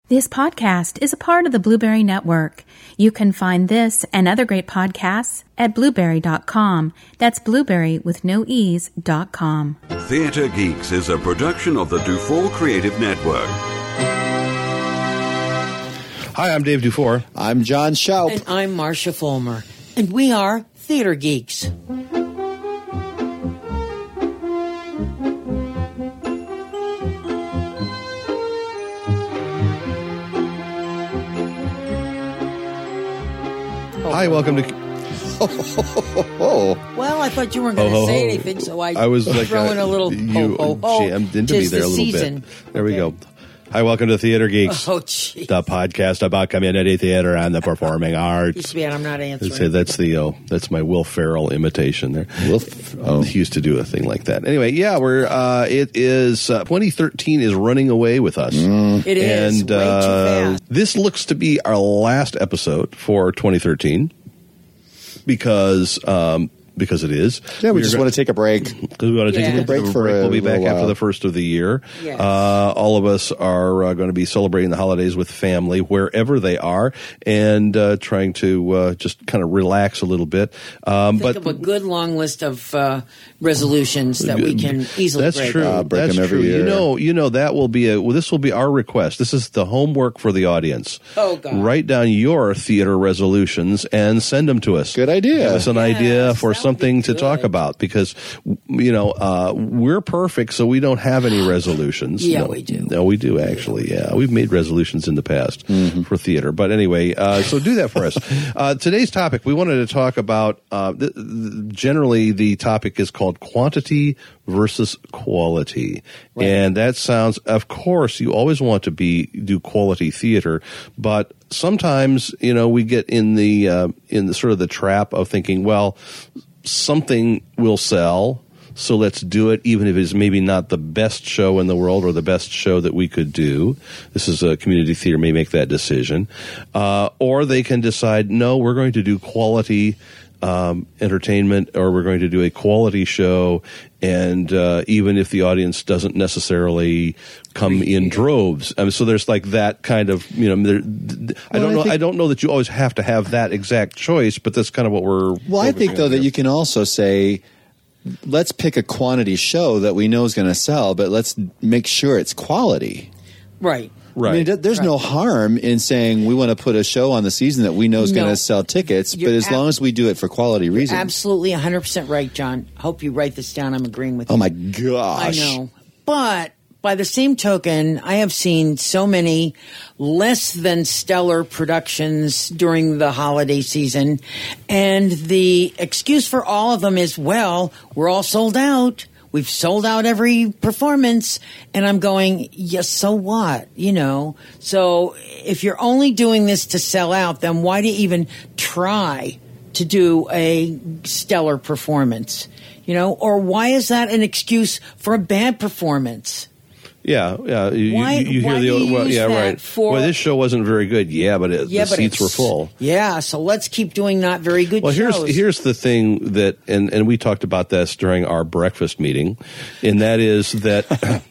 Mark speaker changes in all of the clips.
Speaker 1: This podcast is a part of the Blueberry Network. You can find this and other great podcasts at blueberry.com. That's blueberry with no e's.com.
Speaker 2: Theater Geeks is a production of the Dufour Creative Network.
Speaker 3: Hi, I'm Dave Dufour.
Speaker 4: I'm John Schaup.
Speaker 5: And I'm Marcia Fulmer. And we are Theater Geeks.
Speaker 3: Hi, welcome to...
Speaker 5: Well, I thought you weren't going to say anything, so I was like, throw in a little
Speaker 3: jammed into me there a little bit. There we go. Hi, welcome to Theater Geeks, the podcast about community theater and the performing arts.
Speaker 5: I'm not answering.
Speaker 3: Say that's my Will Ferrell imitation there. He used to do a thing like that. Anyway, yeah, it is 2013 is running away with us.
Speaker 5: It is
Speaker 3: and
Speaker 5: way too fast.
Speaker 3: This looks to be our last episode for 2013 because it is.
Speaker 4: Yeah, we just want to take a break.
Speaker 3: We want to take a break. We'll be back after the first of the year.
Speaker 5: Yes.
Speaker 3: All of us are going to be celebrating the holidays with family wherever they are and trying to just kind of relax a little bit.
Speaker 5: Think of a good long list of resolutions that we can easily break.
Speaker 3: That's true.
Speaker 4: Break them every year.
Speaker 3: You know that will be this will be our request. This is the homework for the audience.
Speaker 5: Oh, God.
Speaker 3: Write down your theater resolutions and send them to us.
Speaker 4: Good idea.
Speaker 3: Give us an idea for something to talk about because, we're perfect, so we don't have any resolutions.
Speaker 5: Yeah, we do.
Speaker 3: No, we do, actually, yeah. We've made resolutions in the past for theater. But anyway, so do that for us. Today's topic, we wanted to talk about, generally the topic is called quantity versus quality. Right. And that sounds, of course, you always want to do quality theater, but sometimes, we get in the sort of the trap of thinking, well, something will sell, so let's do it, even if it's maybe not the best show in the world or the best show that we could do. This is a community theater may make that decision. Or they can decide, no, we're going to do quality entertainment, or we're going to do a quality show, and even if the audience doesn't necessarily come in droves, so there's like that kind of I don't know that you always have to have that exact choice, but that's kind of what we're.
Speaker 4: Well, I think though that you can also say, let's pick a quantity show that we know is going to sell, but let's make sure it's quality.
Speaker 5: Right.
Speaker 3: Right.
Speaker 4: I mean, there's no harm in saying we want to put a show on the season that we know is going to sell tickets, but as long as we do it for quality reasons.
Speaker 5: Absolutely 100% right, John. Hope you write this down. I'm agreeing with you.
Speaker 4: Oh, my gosh.
Speaker 5: I know. But by the same token, I have seen so many less than stellar productions during the holiday season, and the excuse for all of them is, well, we're all sold out. We've sold out every performance, and I'm going, yes, so what? So if you're only doing this to sell out, then why do you even try to do a stellar performance? Or why is that an excuse for a bad performance?
Speaker 3: Yeah. You hear right. Well, this show wasn't very good. Yeah, but the seats were full.
Speaker 5: Yeah, so let's keep doing not very good shows.
Speaker 3: Well, here's the thing that, and we talked about this during our breakfast meeting, and that is that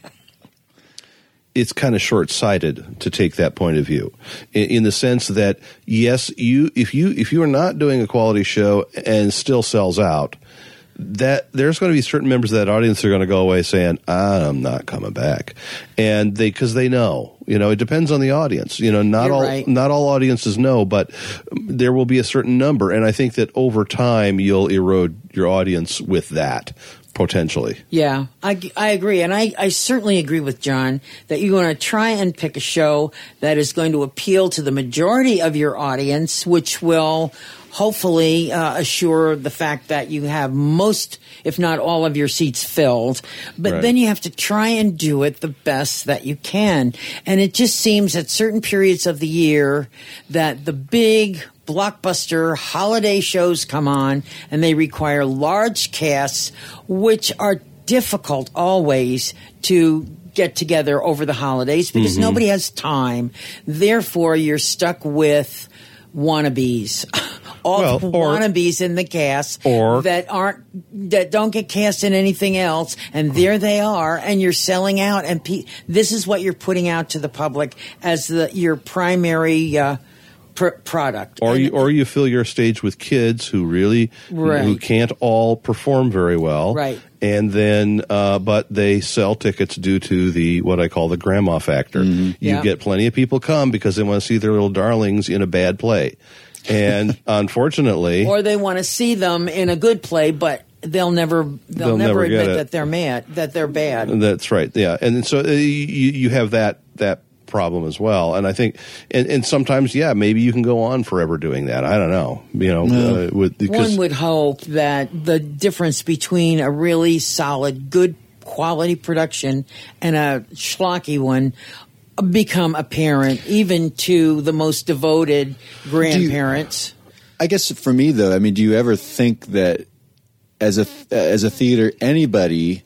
Speaker 3: it's kind of short-sighted to take that point of view, in the sense that yes, if you are not doing a quality show and still sells out, that there's going to be certain members of that audience that are going to go away saying, I'm not coming back. And because they know, it depends on the audience. Not all audiences know, but there will be a certain number. And I think that over time you'll erode your audience with that. Potentially. Yeah,
Speaker 5: I agree. And I certainly agree with John that you're going to try and pick a show that is going to appeal to the majority of your audience, which will hopefully assure the fact that you have most, if not all, of your seats filled. But then you have to try and do it the best that you can. And it just seems at certain periods of the year that the big blockbuster holiday shows come on and they require large casts, which are difficult always to get together over the holidays because nobody has time. Therefore, you're stuck with wannabes all the wannabes in the cast that don't get cast in anything else, and there they are, and you're selling out, and this is what you're putting out to the public as your primary product.
Speaker 3: Or you fill your stage with kids who really who can't all perform very well,
Speaker 5: right?
Speaker 3: And then, but they sell tickets due to what I call the grandma factor. You get plenty of people come because they want to see their little darlings in a bad play, and unfortunately,
Speaker 5: or they want to see them in a good play, but they'll never admit that they're mad, that they're bad.
Speaker 3: That's right. Yeah, and so you have that problem as well, and I think, and sometimes, maybe you can go on forever doing that. I don't know,
Speaker 5: one would hope that the difference between a really solid, good quality production and a schlocky one become apparent even to the most devoted grandparents.
Speaker 4: I guess for me, though, I mean, do you ever think that as a theater, anybody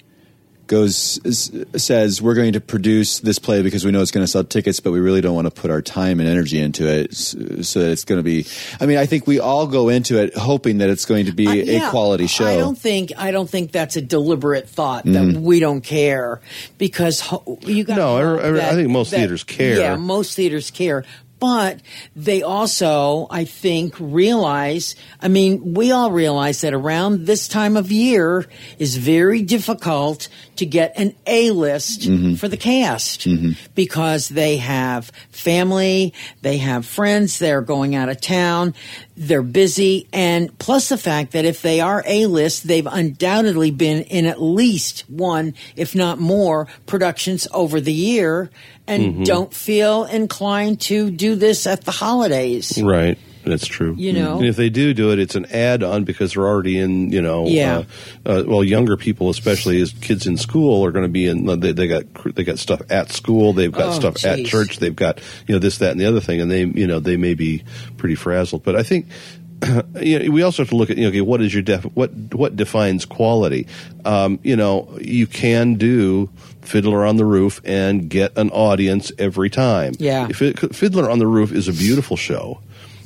Speaker 4: says we're going to produce this play because we know it's going to sell tickets, but we really don't want to put our time and energy into it, so that it's going to be. I mean, I think we all go into it hoping that it's going to be a quality show.
Speaker 5: I don't think that's a deliberate thought that we don't care, because you got.
Speaker 3: No, I think most theaters care.
Speaker 5: Yeah, most theaters care. But they also, I think, realize, I mean, we all realize that around this time of year is very difficult to get an A-list for the cast because they have family, they have friends, they're going out of town, they're busy, and plus the fact that if they are A-list, they've undoubtedly been in at least one, if not more, productions over the year, and don't feel inclined to do this at the holidays.
Speaker 3: Right. That's true.
Speaker 5: You know,
Speaker 3: and if they do it, it's an add-on because they're already in. Younger people, especially as kids in school, are going to be in. They got stuff at school. They've got stuff at church. They've got this, that, and the other thing, and they may be pretty frazzled. But I think. We also have to look at what is your what defines quality. You can do Fiddler on the Roof and get an audience every time.
Speaker 5: Yeah,
Speaker 3: Fiddler on the Roof is a beautiful show.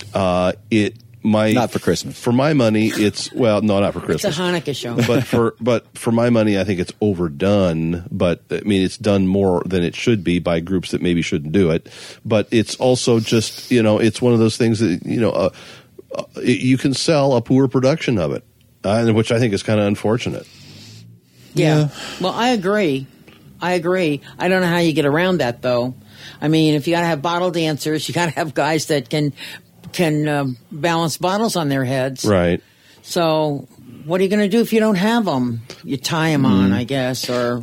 Speaker 4: Not for Christmas.
Speaker 3: For my money, it's not for Christmas.
Speaker 5: It's a Hanukkah show.
Speaker 3: but for my money, I think it's overdone. But I mean, it's done more than it should be by groups that maybe shouldn't do it. But it's also just it's one of those things that you can sell a poor production of it, which I think is kind of unfortunate.
Speaker 5: Yeah. Well, I agree. I don't know how you get around that, though. I mean, if you got to have bottle dancers, you got to have guys that can balance bottles on their heads.
Speaker 3: Right.
Speaker 5: So what are you going to do if you don't have them? You tie them on, I guess, or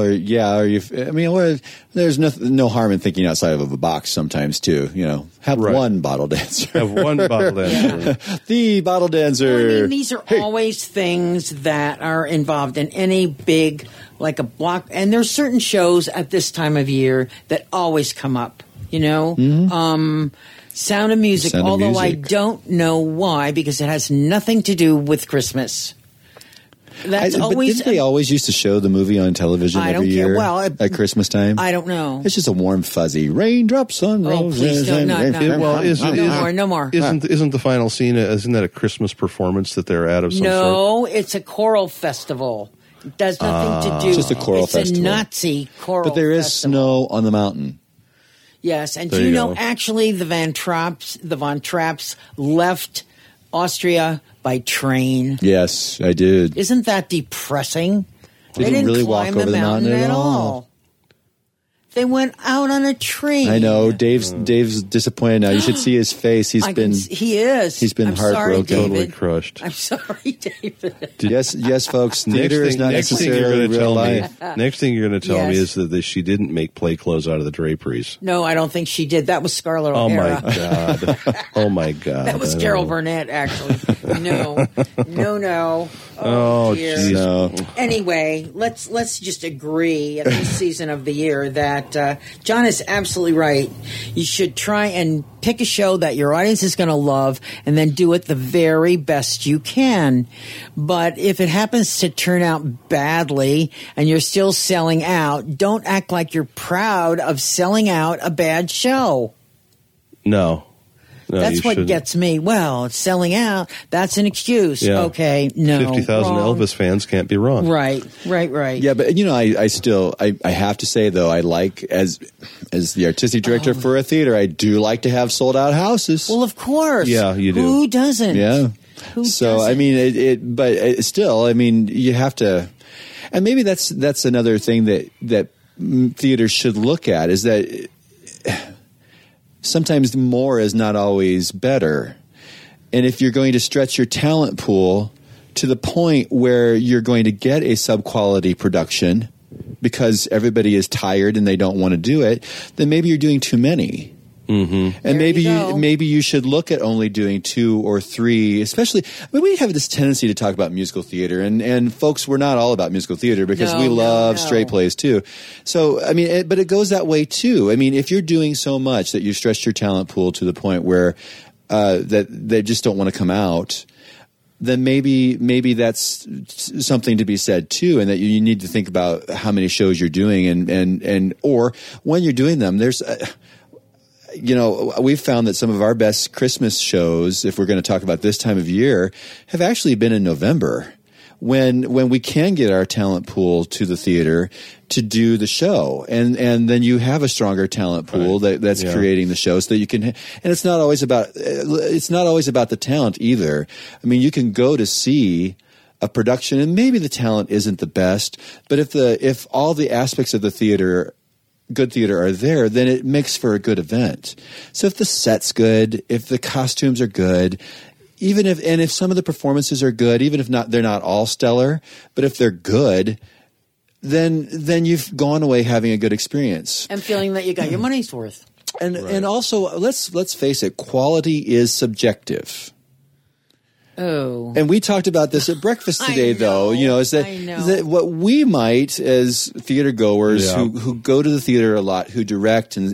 Speaker 5: there's no harm in thinking outside of a box sometimes too. Have one bottle dancer.
Speaker 3: Have one bottle dancer.
Speaker 4: The bottle dancer.
Speaker 5: Well, I mean, these are always things that are involved in any big, like a block. And there's certain shows at this time of year that always come up. Sound of Music, although I don't know why, because it has nothing to do with Christmas. But
Speaker 4: didn't they always used to show the movie on television every year at Christmas time?
Speaker 5: I don't know.
Speaker 4: It's just a warm, fuzzy raindrops on roses.
Speaker 5: Please don't. No more.
Speaker 3: Isn't the final scene? Isn't that a Christmas performance that they're at of some sort?
Speaker 5: No, it's a choral festival. It does nothing to do.
Speaker 4: It's just a choral festival.
Speaker 5: It's a Nazi choral festival.
Speaker 4: But there is snow on the mountain.
Speaker 5: Yes, and do you know actually the Von Trapps left Austria by train?
Speaker 4: Yes, I did.
Speaker 5: Isn't that depressing?
Speaker 4: They didn't really walk over the mountain at all.
Speaker 5: They went out on a train.
Speaker 4: I know. Dave's disappointed now. You should see his face. He is. He's been heartbroken.
Speaker 3: Totally crushed.
Speaker 5: I'm sorry, David.
Speaker 4: Yes, folks. Theater is not necessarily real life.
Speaker 3: Next thing you're going to tell me is that she didn't make play clothes out of the draperies.
Speaker 5: No, I don't think she did. That was Scarlett O'Hara.
Speaker 3: Oh my God.
Speaker 5: That was Carol Burnett, actually. No.
Speaker 3: Oh,
Speaker 5: dear.
Speaker 3: Geez.
Speaker 4: No.
Speaker 5: Anyway, let's just agree at this season of the year that John is absolutely right. You should try and pick a show that your audience is going to love and then do it the very best you can. But if it happens to turn out badly and you're still selling out, don't act like you're proud of selling out a bad show.
Speaker 3: No.
Speaker 5: That's what
Speaker 3: shouldn't.
Speaker 5: gets me. Well, it's selling out. That's an excuse.
Speaker 3: Yeah.
Speaker 5: Okay, no.
Speaker 3: 50,000
Speaker 5: wrong.
Speaker 3: Elvis fans can't be wrong.
Speaker 5: Right.
Speaker 4: Yeah, but I still have to say though, I like as the artistic director for a theater, I do like to have sold out houses.
Speaker 5: Well, of course.
Speaker 3: Yeah, you do.
Speaker 5: Who doesn't?
Speaker 4: Yeah.
Speaker 5: Who
Speaker 4: so
Speaker 5: doesn't?
Speaker 4: I mean, but still, I mean, you have to, and maybe that's another thing that theaters should look at is that sometimes more is not always better, and if you're going to stretch your talent pool to the point where you're going to get a sub-quality production because everybody is tired and they don't want to do it, then maybe you're doing too many. Mm-hmm. And maybe you should look at only doing 2 or 3, especially. I mean, we have this tendency to talk about musical theater, and folks, we're not all about musical theater because we love straight plays too. So, I mean, but it goes that way too. I mean, if you're doing so much that you've stretched your talent pool to the point where that they just don't want to come out, then maybe that's something to be said too, and that you need to think about how many shows you're doing, and or when you're doing them. There's we've found that some of our best Christmas shows, if we're going to talk about this time of year, have actually been in November when we can get our talent pool to the theater to do the show. And then you have a stronger talent pool that's creating the show so that you can, and it's not always about the talent either. I mean, you can go to see a production and maybe the talent isn't the best, but if all the aspects of the good theater are there, then it makes for a good event. So if the set's good, if the costumes are good, if some of the performances are good, even if they're not all stellar, but if they're good, then you've gone away having a good experience
Speaker 5: and feeling that you got your money's worth.
Speaker 4: And also let's face it, quality is subjective.
Speaker 5: Oh.
Speaker 4: And we talked about this at breakfast today, though. Is that what we might, as theater goers who go to the theater a lot, who direct and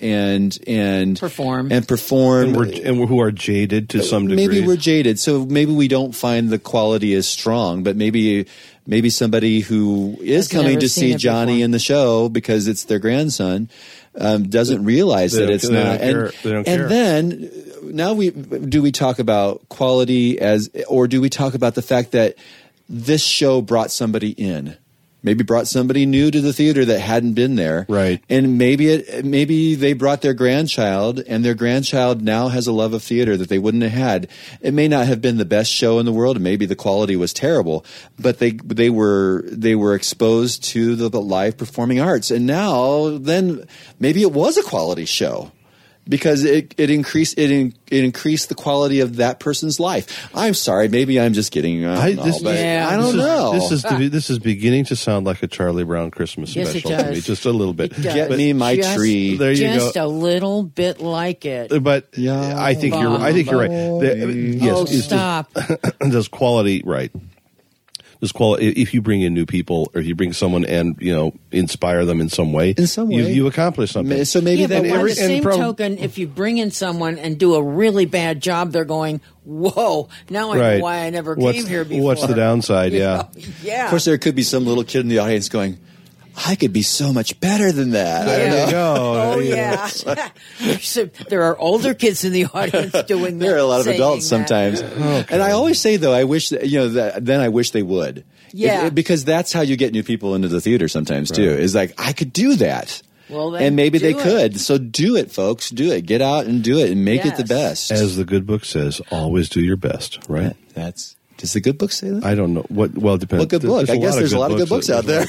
Speaker 5: perform
Speaker 4: and
Speaker 3: who are jaded to some degree.
Speaker 4: Maybe we're jaded, so maybe we don't find the quality as strong. But maybe somebody who is coming to see Johnny in the show because it's their grandson doesn't realize that it's not.
Speaker 3: They don't care.
Speaker 4: And then now do we talk about quality or do we talk about the fact that this show brought somebody in? Maybe brought somebody new to the theater that hadn't been there.
Speaker 3: Right.
Speaker 4: And maybe they brought their grandchild, and their grandchild now has a love of theater that they wouldn't have had. It may not have been the best show in the world, and maybe the quality was terrible, but they were exposed to the live performing arts, and now then maybe it was a quality show. Because it increased the quality of that person's life. I'm sorry, maybe I'm just getting I don't know.
Speaker 3: This is beginning to sound like a Charlie Brown Christmas special to me, just a little bit.
Speaker 4: Get me my tree.
Speaker 3: There you go.
Speaker 5: Just a little bit like it.
Speaker 3: But I think you're right.
Speaker 5: Stop.
Speaker 3: Does quality right? If you bring in new people, or if you bring someone and inspire them in some way, you accomplish something.
Speaker 4: So maybe
Speaker 5: but by the same token, if you bring in someone and do a really bad job, they're going, "Whoa! Now I know why I never came here before."
Speaker 3: What's the downside? Yeah.
Speaker 5: Yeah.
Speaker 4: Of course, there could be some little kid in the audience going, I could be so much better than that.
Speaker 5: Yeah.
Speaker 3: There you go.
Speaker 5: Oh, yeah. There are older kids in the audience doing that.
Speaker 4: There are a lot of adults sometimes. Okay. And I always say, though, I wish then I wish they would.
Speaker 5: Yeah.
Speaker 4: Because that's how you get new people into the theater sometimes, too. Is like, I could do that.
Speaker 5: Well, then
Speaker 4: and maybe they could. So do it, folks. Do it. Get out and do it and make it the best.
Speaker 3: As the good book says, always do your best, right?
Speaker 4: Does the good book say that?
Speaker 3: I don't know. Well, it depends.
Speaker 4: What good book? I guess there's a lot of good books out there.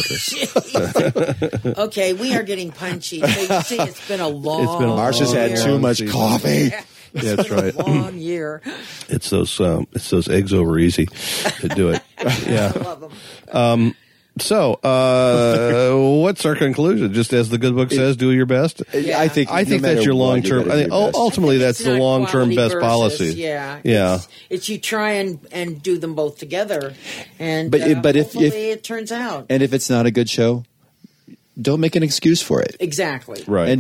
Speaker 5: Okay, we are getting punchy. So you see, it's been a long
Speaker 4: Marcia's had too much coffee.
Speaker 3: Yeah, that's right.
Speaker 5: A long year.
Speaker 3: It's those eggs over easy to do it. Yeah.
Speaker 5: I love them.
Speaker 3: So, what's our conclusion? Just as the good book says, do your best.
Speaker 4: I think
Speaker 3: that's your long term. Ultimately, that's the long term best policy.
Speaker 5: Yeah. It's you try and do them both together, and
Speaker 4: but if
Speaker 5: it turns out,
Speaker 4: and if it's not a good show, don't make an excuse for it.
Speaker 5: Exactly.
Speaker 3: Right.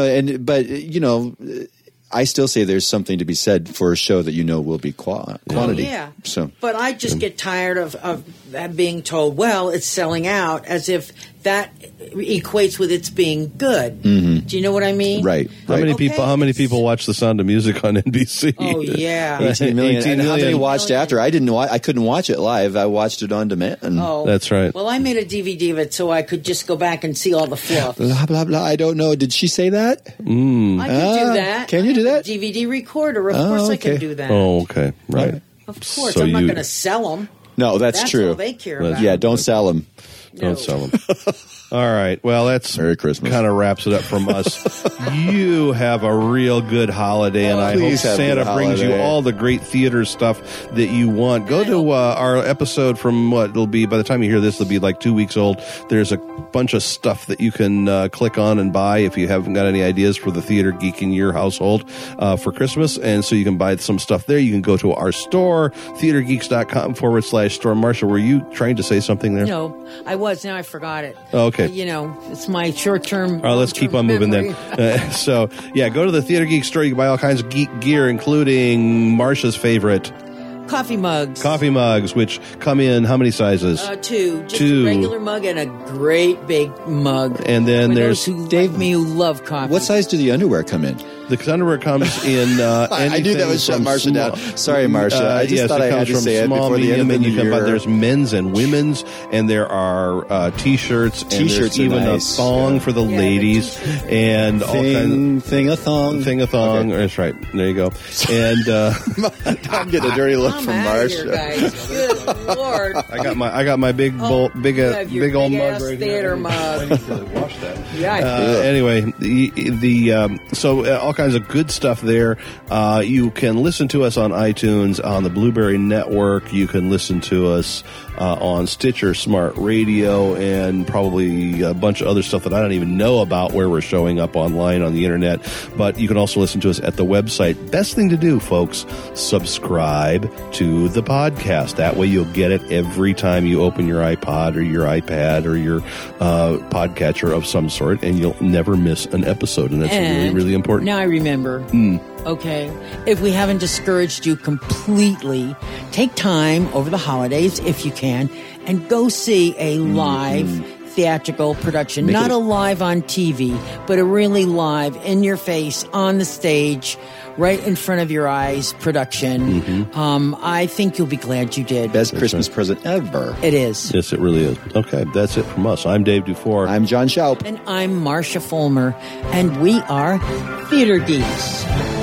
Speaker 4: I still say there's something to be said for a show that will be quantity.
Speaker 5: Yeah.
Speaker 4: So,
Speaker 5: but I just get tired of that being told, well, it's selling out, as if that equates with its being good.
Speaker 4: Mm-hmm.
Speaker 5: Do you know what I mean?
Speaker 4: Right.
Speaker 3: How many people watch The Sound of Music on NBC?
Speaker 5: Oh, yeah.
Speaker 4: 18 million.
Speaker 3: 18
Speaker 4: And how many
Speaker 3: million.
Speaker 4: watched after? I couldn't watch it live. I watched it on demand.
Speaker 5: Oh,
Speaker 3: That's right.
Speaker 5: Well, I made a DVD of it so I could just go back and see all the fluff.
Speaker 4: Blah, blah, blah. I don't know. Did she say that?
Speaker 5: I can do that.
Speaker 4: Can you do that?
Speaker 5: DVD recorder. Of course I can
Speaker 4: okay.
Speaker 5: do that.
Speaker 3: Oh, okay. Right.
Speaker 5: Of course.
Speaker 3: So
Speaker 5: I'm not
Speaker 3: you-
Speaker 5: going to sell them.
Speaker 4: No, that's true.
Speaker 5: all they care about.
Speaker 4: Yeah, don't sell them.
Speaker 3: Don't sell them. All right. Well, that's
Speaker 4: Merry Christmas.
Speaker 3: kind of wraps it up from us. You have a real good holiday, and I hope
Speaker 4: Please have a
Speaker 3: Santa
Speaker 4: good
Speaker 3: brings you
Speaker 4: holiday.
Speaker 3: all the great theater stuff that you want. Go to our episode from it'll be, by the time you hear this, it'll be like 2 weeks old. There's a bunch of stuff that you can click on and buy if you haven't got any ideas for the theater geek in your household for Christmas. And so you can buy some stuff there. You can go to our store, theatergeeks.com/store. Marsha, were you trying to say something there?
Speaker 5: No, I was. Now I forgot it.
Speaker 3: Oh, okay.
Speaker 5: It's my short-term.
Speaker 3: All right, let's keep on moving then. So, yeah, go to the Theater Geek store. You can buy all kinds of geek gear, including Marsha's favorite
Speaker 5: Coffee mugs.
Speaker 3: coffee mugs, which come in how many sizes?
Speaker 5: Two. Just
Speaker 3: Two.
Speaker 5: a regular mug and a great big mug.
Speaker 3: And then
Speaker 5: For
Speaker 3: there's
Speaker 5: those who Dave, me who love coffee.
Speaker 4: What size do the underwear come in?
Speaker 3: the underwear comes in.
Speaker 4: I knew that would shut Marsha down. Sorry, Marsha. I just
Speaker 3: yes,
Speaker 4: thought
Speaker 3: it
Speaker 4: I had
Speaker 3: comes
Speaker 4: to
Speaker 3: from
Speaker 4: say it
Speaker 3: small,
Speaker 4: before the end
Speaker 3: medium,
Speaker 4: of
Speaker 3: and
Speaker 4: the
Speaker 3: you can buy.
Speaker 4: year.
Speaker 3: There's men's and women's, and there are T-shirts. And
Speaker 4: T-shirts
Speaker 3: there's
Speaker 4: are
Speaker 3: even
Speaker 4: nice.
Speaker 3: a thong for the
Speaker 5: Yeah,
Speaker 3: ladies,
Speaker 5: the t-shirts.
Speaker 3: and all kinds.
Speaker 4: Thing-a-thong.
Speaker 3: Thing-a-thong. That's right. There you go. And
Speaker 4: I'm getting a dirty look
Speaker 5: I'm
Speaker 4: from
Speaker 5: out of here,
Speaker 4: Marsha.
Speaker 5: guys. Good Lord.
Speaker 3: I got my big bowl,
Speaker 5: You have your
Speaker 3: big old mug
Speaker 5: big-ass
Speaker 3: right
Speaker 5: theater
Speaker 3: here.
Speaker 5: mug.
Speaker 3: I need to wash that.
Speaker 5: Yeah, I feel
Speaker 3: Anyway, so all kinds of good stuff there. You can listen to us on iTunes, on the Blueberry Network. You can listen to us on Stitcher, Smart Radio, and probably a bunch of other stuff that I don't even know about where we're showing up online on the internet. But you can also listen to us at the website. Best thing to do, folks, subscribe to the podcast. That way you'll get it every time you open your iPod or your iPad or your podcatcher of some sort, and you'll never miss an episode. And that's really, really important.
Speaker 5: Now I remember. Okay. If we haven't discouraged you completely, take time over the holidays, if you can, and go see a live theatrical production. Not a live on TV, but a really live, in your face, on the stage, right in front of your eyes production. I think you'll be glad you did.
Speaker 4: Best Christmas present ever.
Speaker 5: It is.
Speaker 3: Yes, it really is. Okay, that's it from us. I'm Dave Dufour.
Speaker 4: I'm John Schaup.
Speaker 5: And I'm Marsha Fulmer, and we are Theater Geeks.